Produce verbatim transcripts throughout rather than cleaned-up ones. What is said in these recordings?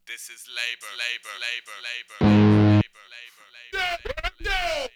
This is labor, labor, labor, labor, labor, labor, labor, labor, labor.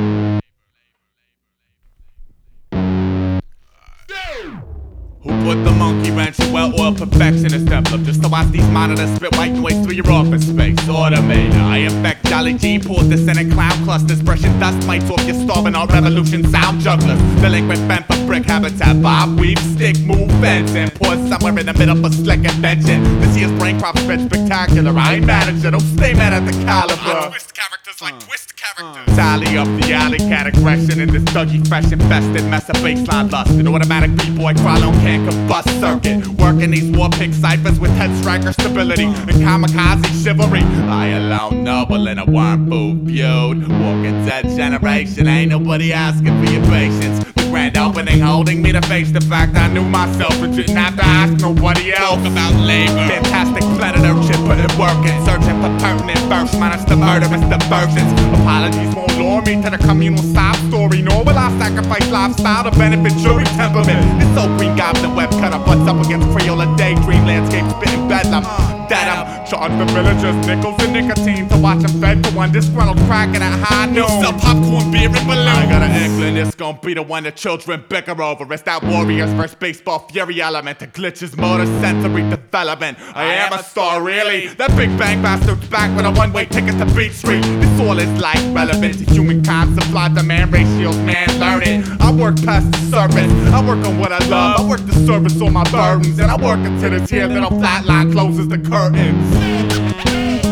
Who put the monkey wrench in well-oiled perfectionist emblem just to watch these monitors spit white noise through your office space? Automator, I infect Jolly G, pulled descending cloud clusters, brushing dust mites off your starving art revolution sound jugglers. Delinquent bent for brick habitat, bob, weave, stick, move, fence, and pour somewhere in the middle for slick invention. This year's brain crop's been spectacular. I ain't manager, don't stay mad at the caliber. I twist characters like uh, twist characters. Uh. Tally up the alley cat aggression in this Dougie fresh infested mess of baseline lust. An automatic b-boy crawl on can combust circuit, working these war pig ciphers with head striker stability and kamikaze chivalry. I alone noble in a worm food feud, walking dead generation. Ain't nobody asking for your patience. The grand opening holding me to face the fact I knew myself and didn't have to ask nobody else. Talk about labor, fantastic predator shit, put it working, searching for pertinent verse minus the murderous diversions. Apologies won't lure me to the communal sob story, nor will I sacrifice lifestyle to benefit jury temperament. This old green goblin web cutter butts up against Crayola daydream landscape spitting bedlam. Dead up, charge the villagers nickels and nicotine to watch them fed to one disgruntled cracking at high noon. Sell popcorn, beer, and balloons. I got an inkling it's gon' be the one the children bicker over. It's that Warriors versus baseball fury element, the glitches motor sensory development. I am a star, really. That Big Bang bastard's back with a one-way ticket to Beat Street. This all is life relevant to humankind, supply demand ratios, man, learn it. I work past the surface, I work on what I love, I work the service on my burdens, and I work until this here little flat line closes the curtains.